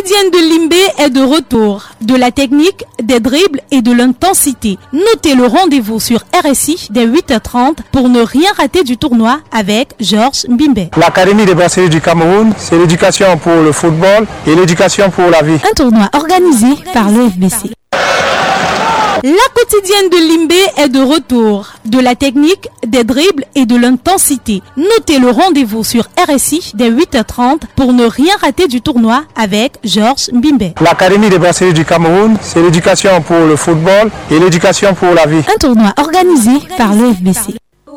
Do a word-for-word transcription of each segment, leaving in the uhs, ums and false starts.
quotidienne de Limbé est de retour. De la technique, des dribbles et de l'intensité. Notez le rendez-vous sur R S I dès huit heures trente pour ne rien rater du tournoi avec Georges Mbimbe. L'Académie des brasseries du Cameroun, c'est l'éducation pour le football et l'éducation pour la vie. Un tournoi organisé par le F B C. La quotidienne de Limbé est de retour. De la technique, des dribbles et de l'intensité. Notez le rendez-vous sur R S I dès huit heures trente pour ne rien rater du tournoi avec Georges Mbimbe. L'Académie des brasseries du Cameroun, c'est l'éducation pour le football et l'éducation pour la vie. Un tournoi organisé par le F B C.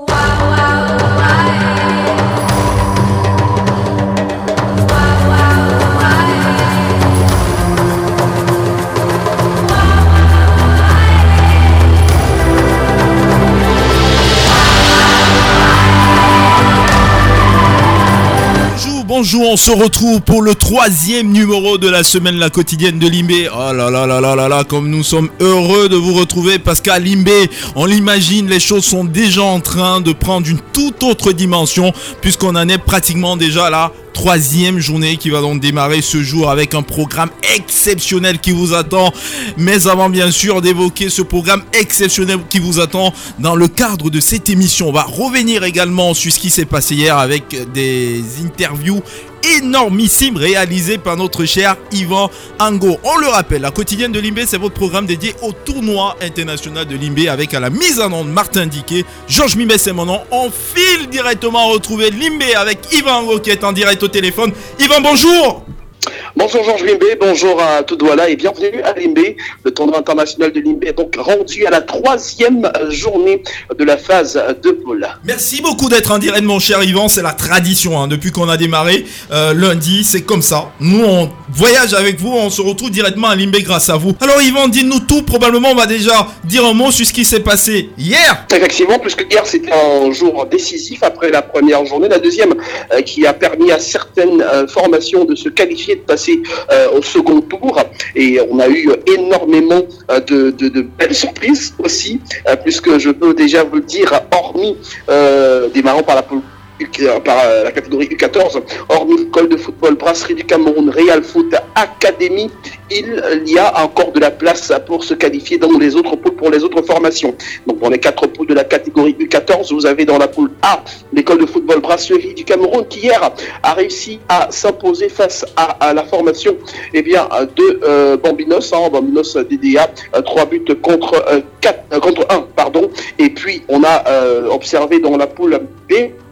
Bonjour, on se retrouve pour le troisième numéro de la semaine La Quotidienne de Limbé. Oh là là là là là là, comme nous sommes heureux de vous retrouver parce qu'à Limbé, on l'imagine, les choses sont déjà en train de prendre une toute autre dimension puisqu'on en est pratiquement déjà là. Troisième journée qui va donc démarrer ce jour avec un programme exceptionnel qui vous attend. Mais avant bien sûr d'évoquer ce programme exceptionnel qui vous attend dans le cadre de cette émission, on va revenir également sur ce qui s'est passé hier avec des interviews énormissime réalisé par notre cher Yvan Ango. On le rappelle, la quotidienne de Limbé, c'est votre programme dédié au tournoi international de Limbé avec à la mise en onde Martin Diquet. Georges Mbimbe, c'est mon nom. On file directement retrouver Limbé avec Yvan Ango qui est en direct au téléphone. Yvan, bonjour. Bonjour Georges Limbé, bonjour à tout Douala et bienvenue à Limbé. Le tournoi international de Limbé est donc rendu à la troisième journée de la phase de poule. Merci beaucoup d'être en direct mon cher Yvan, c'est la tradition hein. Depuis qu'on a démarré euh, lundi, c'est comme ça. Nous on voyage avec vous, on se retrouve directement à Limbé grâce à vous. Alors Yvan, dis-nous tout, probablement on va déjà dire un mot sur ce qui s'est passé hier. Effectivement, puisque hier c'était un jour décisif après la première journée, la deuxième euh, qui a permis à certaines euh, formations de se qualifier, de passer Euh, au second tour, et on a eu énormément euh, de, de, de belles surprises aussi, euh, puisque je peux déjà vous le dire, hormis euh, démarrant par la poule par la catégorie U quatorze, hormis l'école de football Brasserie du Cameroun, Real Foot Academy, il y a encore de la place pour se qualifier dans les autres poules pour les autres formations. Donc pour les quatre poules de la catégorie U quatorze, vous avez dans la poule A l'école de football Brasserie du Cameroun qui hier a réussi à s'imposer face à, à la formation eh bien, de euh, Bambinos, hein, Bambinos D D A, trois buts contre, euh, quatre, euh, contre un. Pardon. Et puis on a euh, observé dans la poule B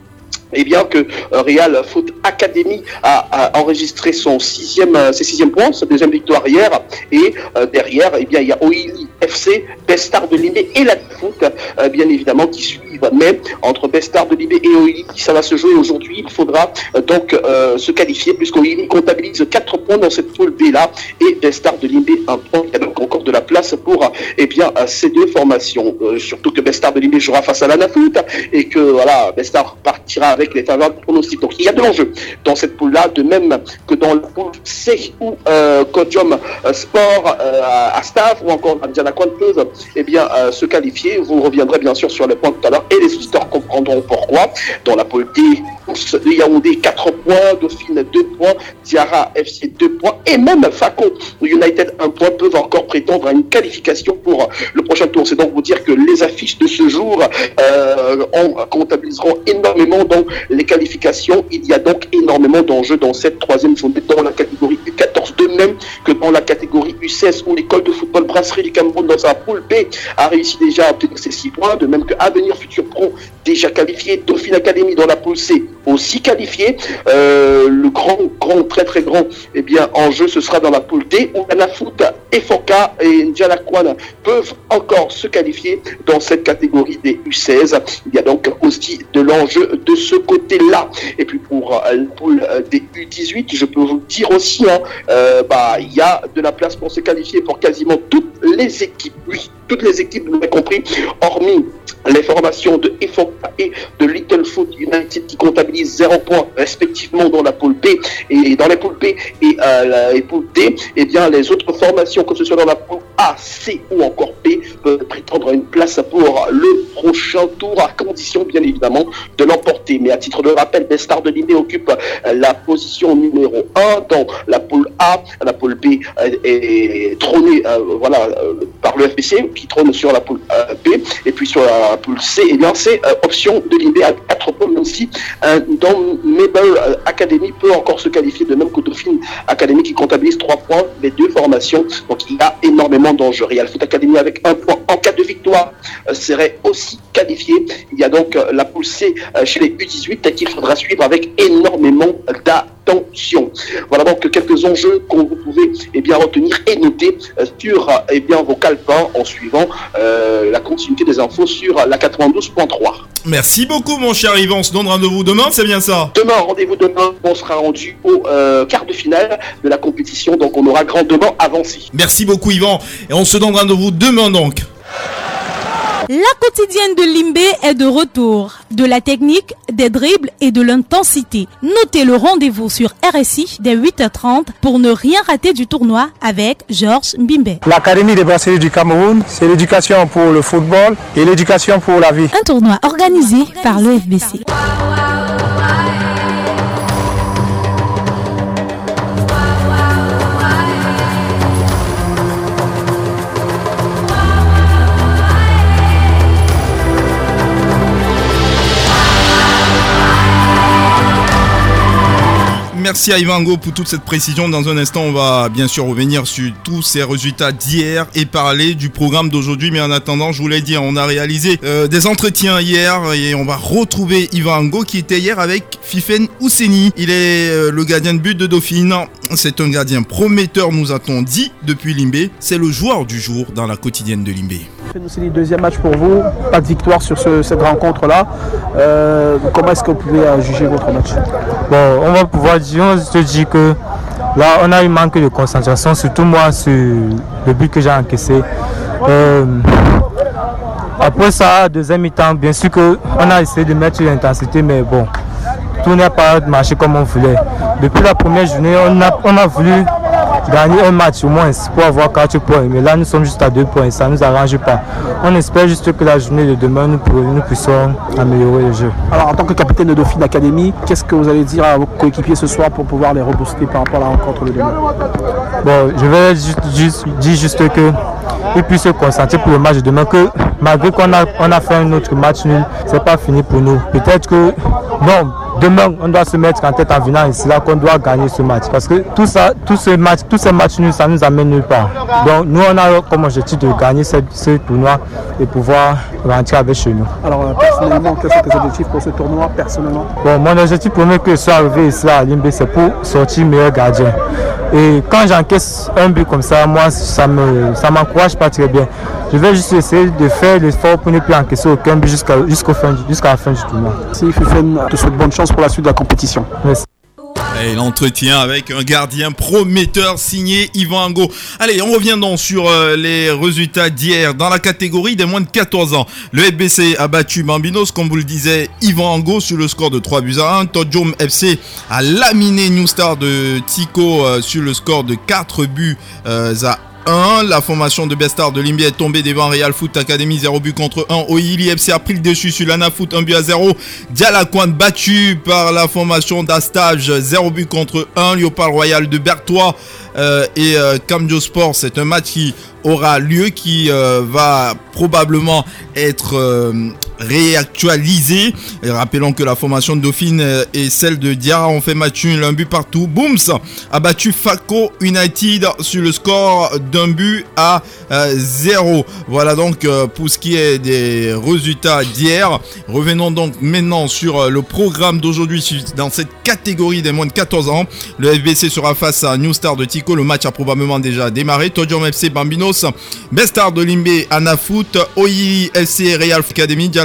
eh bien que euh, Real Foot Academy a, a enregistré son sixième, euh, ses sixième points, sa deuxième victoire hier, et euh, derrière, eh bien il y a Oili F C, Bestard de Limbé et la Foot, euh, bien évidemment, qui suivent. Mais entre Bestard de Limbé et Oili, ça va se jouer aujourd'hui. Il faudra euh, donc euh, se qualifier puisqu'Oili comptabilise quatre points dans cette poule B là et Bestard de Limbé un point. Il y a donc encore de la place pour euh, eh bien euh, ces deux formations. Euh, surtout que Bestard de Limbé jouera face à la Foot et que voilà, Bestard partira avec avec les faveurs du pronostic. Donc il y a de l'enjeu dans cette poule-là, de même que dans la poule C où euh, Codium euh, Sport euh, à Stav ou encore Diana Kwan peuvent eh bien, euh, se qualifier. Vous reviendrez bien sûr sur les points tout à l'heure et les auditeurs comprendront pourquoi. Dans la poule D, de Yaoundé quatre points, Dauphine deux points, Diarra F C deux points et même Faco United un point peuvent encore prétendre à une qualification pour le prochain tour. C'est donc vous dire que les affiches de ce jour euh, on comptabiliseront énormément dans les qualifications. Il y a donc énormément d'enjeux dans cette troisième journée dans la catégorie U quatorze, de même que dans la catégorie U seize où l'école de football Brasserie du Cameroun dans sa poule B a réussi déjà à obtenir ses six points, de même que Avenir Futur Pro déjà qualifié, Dauphine Academy dans la poule C aussi qualifié. Euh, le grand, grand, très très grand eh bien, enjeu ce sera dans la poule D où Anafoot, Efoka et Ndjalakwan peuvent encore se qualifier dans cette catégorie des U seize. Il y a donc aussi de l'enjeu de ce côté-là. Et puis pour euh, la poule euh, des U dix-huit, je peux vous dire aussi, hein, euh, bah, il y a de la place pour se qualifier pour quasiment toutes les équipes. Oui, toutes les équipes, vous l'avez compris, hormis les formations de Efoka et de Littlefoot United qui comptabilisent zéro point respectivement dans la poule B et dans les poules B et euh, la et poule D, et eh bien les autres formations, que ce soit dans la poule A, C ou encore B peuvent prétendre à une place pour le prochain tour, à condition bien évidemment de l'emporter. Mais à titre de rappel, Bestart de Limbé occupe la position numéro un dans la poule A. La poule B est trônée euh, voilà, euh, par le F B C qui trône sur la poule euh, B. Et puis sur la poule C, eh bien, c'est euh, option de Limbé à quatre points, même si euh, dans Mabel euh, Academy peut encore se qualifier, de même que Dauphine Academy qui comptabilise trois points, les deux formations. Donc il y a énormément d'enjeux. Real Foot Academy avec un point en cas de victoire euh, serait aussi qualifié. Il y a donc euh, la poule C euh, chez les U dix-huit qu'il faudra suivre avec énormément d'attention. Voilà donc quelques enjeux que vous pouvez eh bien, retenir et noter euh, sur eh bien, vos calepins en suivant euh, la continuité des infos sur la quatre-vingt-douze point trois. Merci beaucoup mon cher Yvan, on se donne rendez-vous demain, c'est bien ça? Demain, rendez-vous demain, on sera rendu au euh, quart de finale de la compétition, donc on aura grandement avancé. Merci beaucoup Yvan, et on se donne rendez-vous demain donc. La quotidienne de Limbé est de retour. De la technique, des dribbles et de l'intensité. Notez le rendez-vous sur R S I dès huit heures trente pour ne rien rater du tournoi avec Georges Mbimbe. L'Académie des brasseries du Cameroun, c'est l'éducation pour le football et l'éducation pour la vie. Un tournoi organisé par le F B C. Merci à Ivango pour toute cette précision. Dans un instant, on va bien sûr revenir sur tous ces résultats d'hier et parler du programme d'aujourd'hui. Mais en attendant, je voulais dire, on a réalisé euh, des entretiens hier et on va retrouver Ivango qui était hier avec Fifen Ousseni. Il est euh, le gardien de but de Dauphine. C'est un gardien prometteur, nous a-t-on dit depuis Limbé. C'est le joueur du jour dans la quotidienne de Limbé. Ousseni, deuxième match pour vous, pas de victoire sur ce, cette rencontre-là. Euh, comment est-ce que vous pouvez euh, juger votre match? Bon, on va pouvoir dire, on se dit que là, on a eu manque de concentration, surtout moi sur le but que j'ai encaissé. Euh, après ça, deuxième mi-temps, bien sûr qu'on a essayé de mettre l'intensité, mais bon, tout n'a pas marché comme on voulait. Depuis la première journée, on a, on a voulu gagner un match au moins pour avoir quatre points, mais là nous sommes juste à deux points, ça ne nous arrange pas. On espère juste que la journée de demain nous, nous puissions améliorer le jeu. Alors en tant que capitaine de Dauphine Academy, qu'est-ce que vous allez dire à vos coéquipiers ce soir pour pouvoir les rebooster par rapport à la rencontre de demain? Bon, je vais juste, juste, dire juste que ils puissent se concentrer pour le match de demain, que malgré qu'on a, on a fait un autre match nul, c'est pas fini pour nous. Peut-être que non, demain on doit se mettre en tête en venant ici là qu'on doit gagner ce match, parce que tout ça, tout ce match, tous ces matchs nuls, ça nous amène nulle part. Donc nous on a comme objectif de gagner ce, ce tournoi et pouvoir rentrer avec chez nous. Alors euh, personnellement, quels sont tes objectifs pour ce tournoi personnellement? Bon, mon objectif premier que je sois arrivé ici à Limbé, c'est pour sortir meilleur gardien. Et quand j'encaisse un but comme ça, moi ça me ça m'encourage pas très bien. Je vais juste essayer de faire l'effort pour ne plus encaisser aucun but jusqu'à jusqu'au fin, jusqu'à la fin du tournoi. Si Fifen, te souhaite bonne chance pour la suite de la compétition. Merci. Et l'entretien avec un gardien prometteur signé Yvan Ango. Allez, on revient donc sur euh, les résultats d'hier dans la catégorie des moins de quatorze ans. Le F B C a battu Bambinos, comme vous le disiez, Yvan Ango sur le score de trois buts à un. Todjom F C a laminé New Star de Tico euh, sur le score de quatre buts euh, à un. La formation de Bestart de Limbé est tombée devant Real Foot Academy, zéro but contre un. Oili F C a pris le dessus sur l'Ana Foot, un but à zéro. Dialaquan battu par la formation d'Astage, zéro but contre un. Léopard Royal de Berthois euh, et euh, Camdio Sport, c'est un match qui aura lieu, qui euh, va probablement être euh, réactualisé. Et rappelons que la formation de Dauphine euh, et celle de Diarra ont fait match nul, un but partout. Booms a battu Faco United sur le score d'un but à euh, zéro. Voilà donc euh, pour ce qui est des résultats d'hier. Revenons donc maintenant sur euh, le programme d'aujourd'hui dans cette catégorie des moins de quatorze ans. Le F B C sera face à New Star de Tico. Le match a probablement déjà démarré. Todjom F C Bambinos, Bestart de Limbé, Anafoot, Oili F C Real Academy, Diala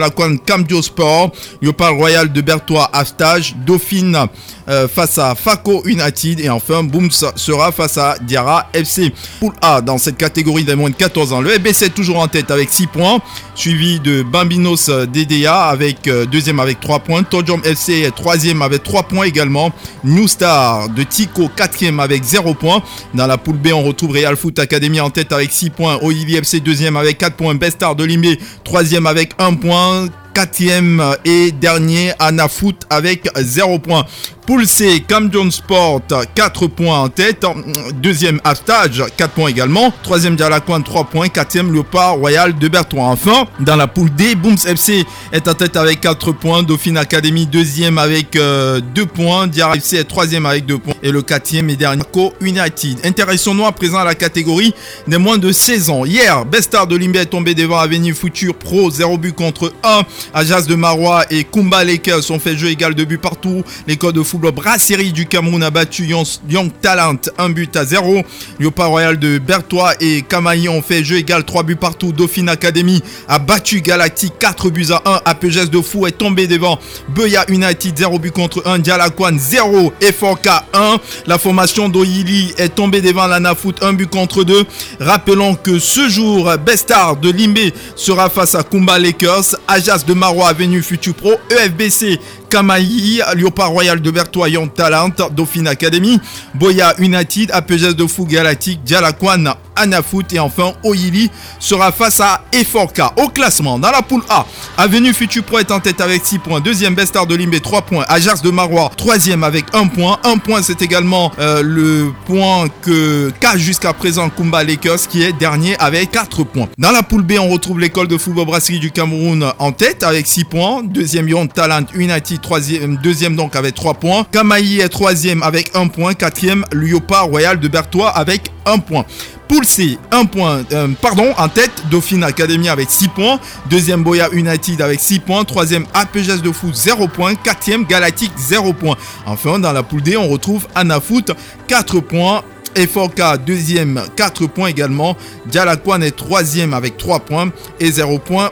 Dialaquan Camdio Sport, Léopard Royal de Berthois Aftage, Dauphine euh, face à Faco United et enfin Booms sera face à Diarra F C. Poule A dans cette catégorie des moins de quatorze ans. Le F B C est toujours en tête avec six points, suivi de Bambinos D D A avec euh, deuxième avec trois points, Tojom F C est troisième avec trois points également, New Star de Tico quatrième avec zéro points. Dans la poule B on retrouve Real Foot Academy en tête avec six points, Olivier F C deuxième avec quatre points, Bestar de Limbé troisième avec un point, quatrième et dernier Anna Foot avec zéro point. Poule C, Camjon Sport, quatre points en tête. Deuxième Aftage, quatre points également. Troisième Dialaquan, trois points. Quatrième Léopard Royal de Berthois. Enfin, dans la poule D, Booms F C est en tête avec quatre points. Dauphine Academy, deuxième avec euh, deux points. Diarra F C est troisième avec deux points. Et le quatrième et dernier, Co United. Intéressons-nous à présent à la catégorie des moins de seize ans. Hier, Bestar de Limbé est tombé devant Avenir Futur Pro, zéro but contre un. Ajas de Marois et Kumba Lakers ont fait jeu égal de buts partout. L'école de football Brasserie du Cameroun a battu Young Talent un but à zéro. Léopard Royal de Berthois et Kamaï ont fait jeu égal trois buts partout. Dauphine Academy a battu Galactique quatre buts à un. A P G S de Fou est tombé devant Beya United zéro but contre un. Dialaquan zéro et F K un. La formation d'Oyili est tombée devant l'Anafoot un but contre deux. Rappelons que ce jour Bestar de Limbé sera face à Kumba Lakers. Ajas de Marois Avenue Futur Pro. E F B C Kamaï, Léopard Royal de Berthois, Young Talent, Dauphine Academy, Boya United, A P G S de Fou Galactique, Dialaquan, Anafoot et enfin Oyili sera face à F K. Au classement, dans la poule A, Avenue Futur Pro est en tête avec six points, deuxième Bestar de Limbé trois points, Ajas de Marois troisième avec un point, un point c'est également euh, le point que qu'a jusqu'à présent Kumba Lakers qui est dernier avec quatre points. Dans la poule B, on retrouve l'école de football Brasserie du Cameroun en tête avec six points, deuxième Young Talent United troisième, deuxième donc avec trois points, Kamaï est troisième avec un point, quatrième Léopard Royal de Berthois avec un point. Poule C, un point, euh, pardon, en tête, Dauphine Academy avec six points, deuxième Boya United avec six points, troisième A P G S de Foot zéro points, quatrième Galactique zéro points. Enfin, dans la poule D, on retrouve Anafoot quatre points, F K deuxième quatre points également, Dialaquan est troisième avec trois points et zéro points.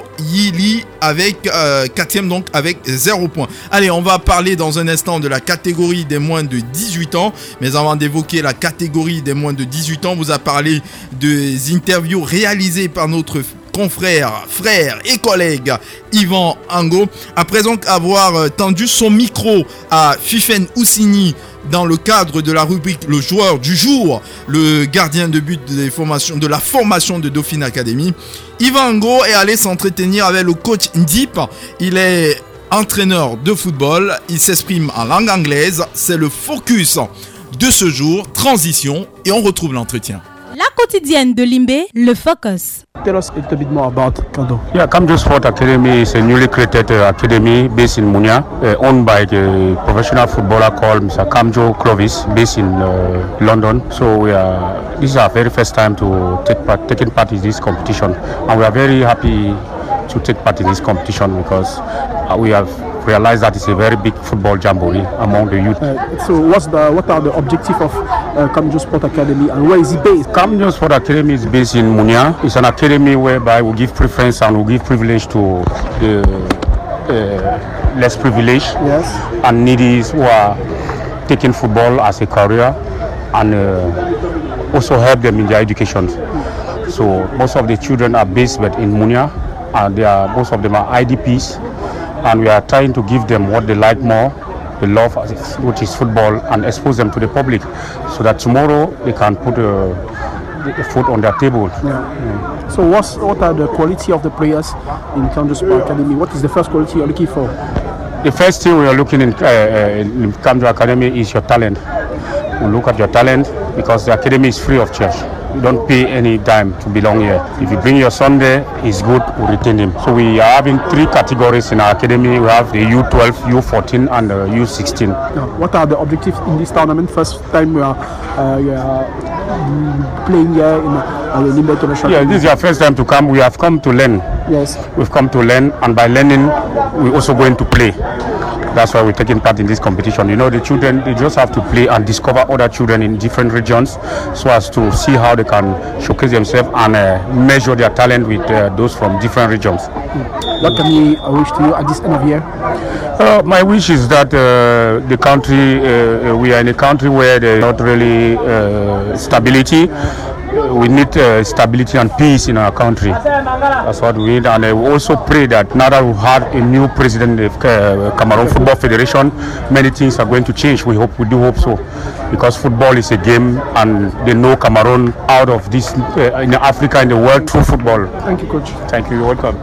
Oyili avec euh, quatrième donc avec zéro point. Allez, on va parler dans un instant de la catégorie des moins de dix-huit ans. Mais avant d'évoquer la catégorie des moins de dix-huit ans, on vous a parlé des interviews réalisées par notre confrère, frère et collègue Yvan Ango. Après donc avoir tendu son micro à Fifen Oussini dans le cadre de la rubrique Le joueur du jour, le gardien de but des formations, de la formation de Dauphine Academy, Yvan Ango est allé s'entretenir avec le coach Ndip. Il est entraîneur de football, il s'exprime en langue anglaise. C'est le focus de ce jour, transition, et on retrouve l'entretien. La quotidienne de Limbé, le focus. Tell us a little bit more about Kando. Yeah, Camjo Sport Academy is a newly created uh, academy based in Munya, uh, owned by the professional footballer called Mister Camjo Clovis, based in uh, London. So we are, this is our very first time to take part, taking part in this competition, and we are very happy to take part in this competition because uh, we have realized that it's a very big football jamboree among the youth. Uh, so what's the what are the objectives of uh, Camjo Sport Academy and where is it based? Camjo Sport Academy is based in Munya. It's an academy whereby we give preference and we give privilege to the uh, less privileged yes. and needy who are taking football as a career and uh, also help them in their education. So most of the children are based in Munya and they are, most of them are I D Ps. And we are trying to give them what they like more, the love, which is football, and expose them to the public, so that tomorrow they can put uh, the food on their table. Yeah. Yeah. So what's, what are the quality of the players in Camjo Sport Academy? What is the first quality you're looking for? The first thing we are looking in, uh, in Camjo Academy is your talent. We look at your talent because the academy is free of charge. You don't pay any dime to belong here. If you bring your son there, it's good, we retain him. So we are having three categories in our academy. We have the U twelve, U fourteen and the U sixteen. Now, what are the objectives in this tournament? First time we are, uh, we are playing here in uh, Limbé International. Yeah, this is our first time to come. We have come to learn. Yes. We've come to learn, and by learning, we're also going to play. That's why we're taking part in this competition. You know, the children, they just have to play and discover other children in different regions so as to see how they can showcase themselves and uh, measure their talent with uh, those from different regions. What can you wish to you at this end of year? Uh, my wish is that uh, the country, uh, we are in a country where there's not really uh, stability. We need uh, stability and peace in our country. That's what we need. And I also pray that now that we have a new president of uh, Cameroon Football Federation, many things are going to change. We hope, we do hope so. Because football is a game and they know Cameroon out of this, uh, in Africa, in the world, through football. Thank you, coach. Thank you. You're welcome.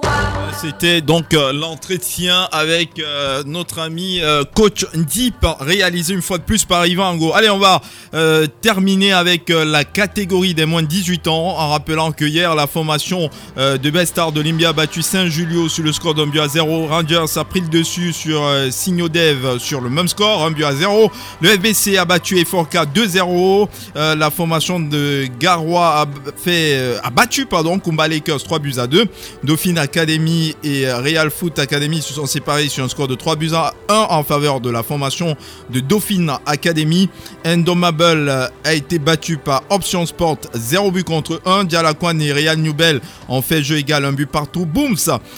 C'était donc euh, l'entretien avec euh, notre ami euh, coach Ndip, réalisé une fois de plus par Yvan Ango. Allez, on va euh, terminer avec euh, la catégorie des moins de dix-huit ans, en rappelant que hier, la formation euh, de Best Star de Limbé a battu Saint-Julio sur le score d'un but à zéro. Rangers a pris le dessus sur euh, Signodev sur le même score, un but à zéro. Le F B C a battu Eforca deux zéro. Euh, la formation de Garoua a, fait, euh, a battu pardon, Kumba Lakers trois buts à deux. Dauphine Academy et Real Foot Academy se sont séparés sur un score de trois buts à un en faveur de la formation de Dauphine Academy. Indomable a été battu par Option Sport zéro but contre un. Dialakwan et Real Newbel ont fait jeu égal, un but partout. Booms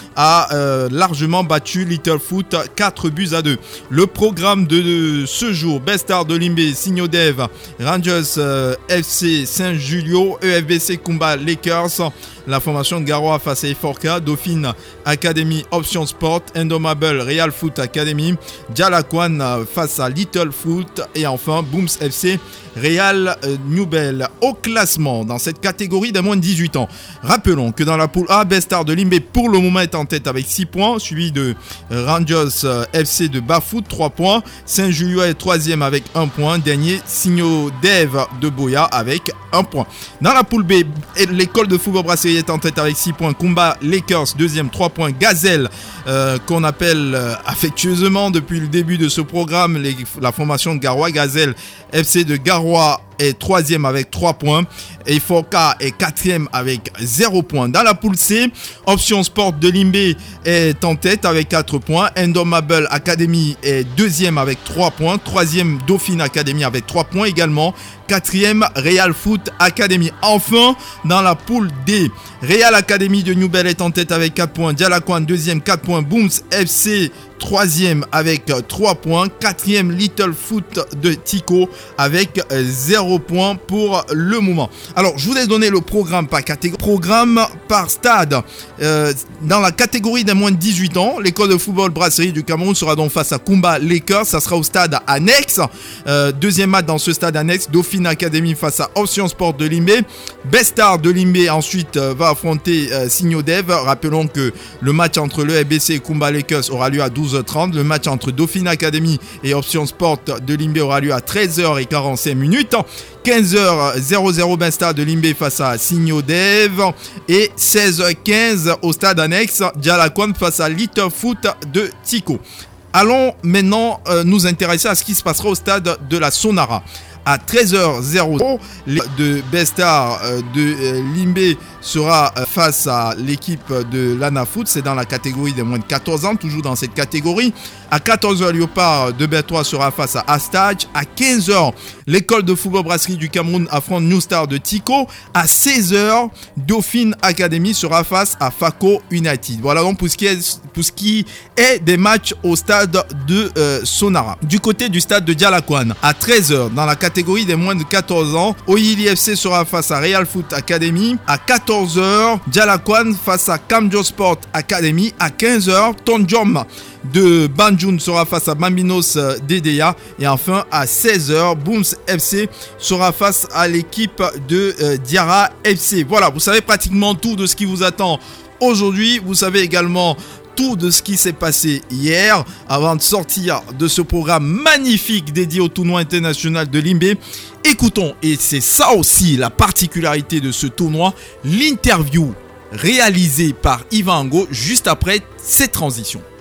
a euh, largement battu Little Foot quatre buts à deux. Le programme de, de ce jour: Best Star de Limbé, Signodev, Rangers euh, F C Saint-Julio, E F B C Kumba Lakers. La formation de Garoua face à Eforca, Dauphine Academy Option Sport, Indomable Real Foot Academy, Dialakwan face à Little Foot et enfin Booms F C Real Newbel. Au classement dans cette catégorie des moins de dix-huit ans, rappelons que dans la poule A, Best Star de Limbé pour le moment est en tête avec six points, suivi de Rangers F C de Bafoot trois points, Saint-Julio est troisième avec un point, dernier Signodev de Boya avec un point. Dans la poule B, l'école de football Brasserie est en tête avec six points, Kumba Lakers deuxième trois points, Gazelle euh, qu'on appelle euh, affectueusement depuis le début de ce programme les, la formation de Garoua, Gazelle F C de Garoua est troisième avec trois points. Eforca est quatrième avec zéro point. Dans la poule C, Option Sport de Limbé est en tête avec quatre points. Indomable Academy est deuxième avec trois points. Troisième, Dauphine Academy avec trois points également. Quatrième, Real Foot Academy. Enfin, dans la poule D, Real Academy de Newbel est en tête avec quatre points. Dialakwan deuxième, quatre points. Booms F C troisième avec trois points. Quatrième, Little Foot de Tico avec zéro point pour le moment. Alors, je vous ai donné le programme par catégorie, programme par stade. Euh, dans la catégorie des moins de dix-huit ans, l'école de football Brasserie du Cameroun sera donc face à Kumba Lakers. Ça sera au stade annexe. Euh, deuxième match dans ce stade annexe, Dauphine Academy face à Option Sport de Limbé. Best Star de Limbé ensuite euh, va affronter euh, Signodev. Rappelons que le match entre le F B C et Kumba Lakers aura lieu à douze heures trente. Le match entre Dauphine Academy et Option Sport de Limbé aura lieu à treize heures quarante-cinq minutes. quinze heures zéro Best Star de Limbé face à Signodev et seize heures quinze au stade annexe Dialakwan face à Little Foot de Tico. Allons maintenant euh, nous intéresser à ce qui se passera au stade de la Sonara. À treize heures l'équipe de Best Star de Limbé sera face à l'équipe de l'Ana Foot. C'est dans la catégorie des moins de quatorze ans, toujours dans cette catégorie. À quatorze heures, Léopard de B trois sera face à Astage. À quinze heures, l'école de football Brasserie du Cameroun affronte New Star de Tico. À seize heures, Dauphine Academy sera face à Faco United. Voilà donc pour ce qui est, pour ce qui est des matchs au stade de euh, Sonara. Du côté du stade de Dialakwan, à treize heures, dans la catégorie des moins de quatorze ans, Oyili F C sera face à Real Foot Academy. À quatorze heures, Dialakwan face à Kamjo Sport Academy. À quinze heures, Tonjom de Banjun sera face à Bambinos D D A. Et enfin, à seize heures, Booms F C sera face à l'équipe de euh, Diarra F C. Voilà, vous savez pratiquement tout de ce qui vous attend aujourd'hui. Vous savez également tout de ce qui s'est passé hier avant de sortir de ce programme magnifique dédié au tournoi international de Limbé. Écoutons, et c'est ça aussi la particularité de ce tournoi, l'interview réalisée par Yvan Ango juste après cette transition.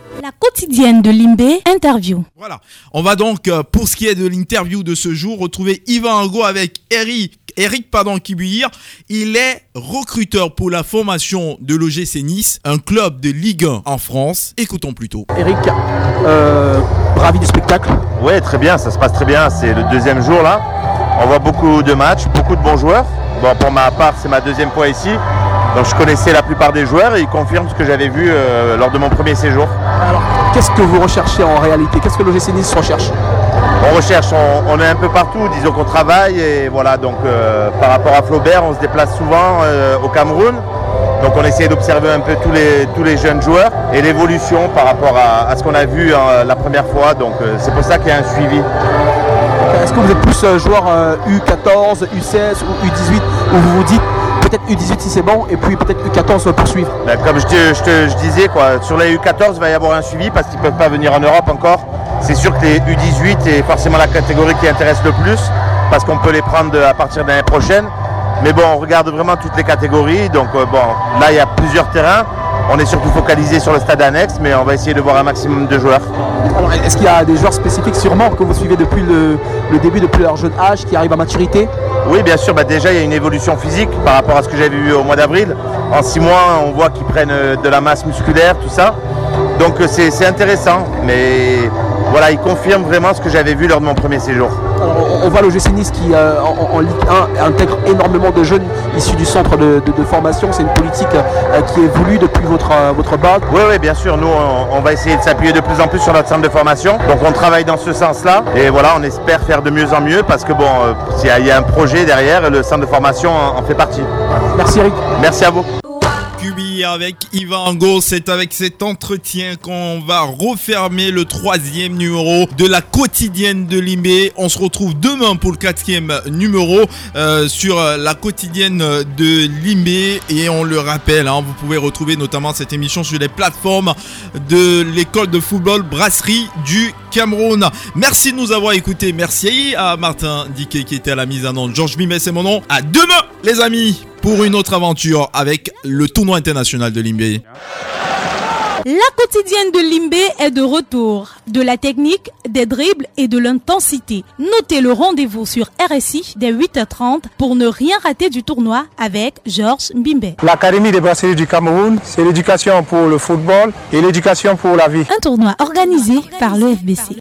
La quotidienne de Limbé, interview. Voilà, on va donc, euh, pour ce qui est de l'interview de ce jour, retrouver Yvan Angot avec Eric, Eric pardon, Kibouir. Il est recruteur pour la formation de l'O G C Nice, un club de Ligue un en France. Écoutons plutôt. Eric, euh, ravi du spectacle. Oui, très bien, ça se passe très bien. C'est le deuxième jour là. On voit beaucoup de matchs, beaucoup de bons joueurs. Bon, pour ma part, c'est ma deuxième fois ici. Donc je connaissais la plupart des joueurs et ils confirment ce que j'avais vu euh, lors de mon premier séjour. Alors, qu'est-ce que vous recherchez en réalité? Qu'est-ce que l'O G C Nice recherche? On recherche, on, on est un peu partout, disons qu'on travaille et voilà, donc euh, par rapport à Flaubert, on se déplace souvent euh, au Cameroun. Donc on essaie d'observer un peu tous les, tous les jeunes joueurs et l'évolution par rapport à, à ce qu'on a vu hein, la première fois. Donc euh, c'est pour ça qu'il y a un suivi. Est-ce que vous êtes plus euh, joueur euh, U quatorze, U seize ou U dix-huit où vous vous dites peut-être U dix-huit si c'est bon et puis peut-être U quatorze pour suivre? Ben, comme je, te, je, te, je disais, quoi, sur les U quatorze il va y avoir un suivi parce qu'ils ne peuvent pas venir en Europe encore. C'est sûr que les U dix-huit est forcément la catégorie qui intéresse le plus parce qu'on peut les prendre à partir de l'année prochaine. Mais bon, on regarde vraiment toutes les catégories. Donc euh, bon, là il y a plusieurs terrains. On est surtout focalisé sur le stade annexe, mais on va essayer de voir un maximum de joueurs. Alors, est-ce qu'il y a des joueurs spécifiques sûrement que vous suivez depuis le, le début, depuis leur jeune âge, qui arrivent à maturité? Oui, bien sûr. Bah déjà, il y a une évolution physique par rapport à ce que j'avais vu au mois d'avril. En six mois, on voit qu'ils prennent de la masse musculaire, tout ça. Donc c'est, c'est intéressant, mais voilà, ils confirment vraiment ce que j'avais vu lors de mon premier séjour. Alors, on, on voit l'O G C Nice qui, euh, en, en Ligue un, intègre énormément de jeunes issus du centre de, de, de formation. C'est une politique euh, qui est voulue depuis votre, euh, votre base. Oui, oui, bien sûr. Nous, on, on va essayer de s'appuyer de plus en plus sur notre centre de formation. Donc, on travaille dans ce sens-là. Et voilà, on espère faire de mieux en mieux parce que bon, il euh, y, y a un projet derrière et le centre de formation en, en fait partie. Merci Eric. Merci à vous. Cubi avec Yvan Angot, c'est avec cet entretien qu'on va refermer le troisième numéro de la quotidienne de Limbé. On se retrouve demain pour le quatrième numéro euh, sur la quotidienne de Limbé et on le rappelle, hein, vous pouvez retrouver notamment cette émission sur les plateformes de l'école de football Brasserie du Cameroun. Merci de nous avoir écoutés. Merci à Martin Diquet qui était à la mise en onde. Georges Mimet, c'est mon nom. À demain, les amis, pour une autre aventure avec le tournoi international de Limbé. La quotidienne de Limbé est de retour. De la technique, des dribbles et de l'intensité. Notez le rendez-vous sur R S I dès huit heures trente pour ne rien rater du tournoi avec Georges Mbimbe. L'Académie des brasseries du Cameroun, c'est l'éducation pour le football et l'éducation pour la vie. Un tournoi organisé par l'E F B C.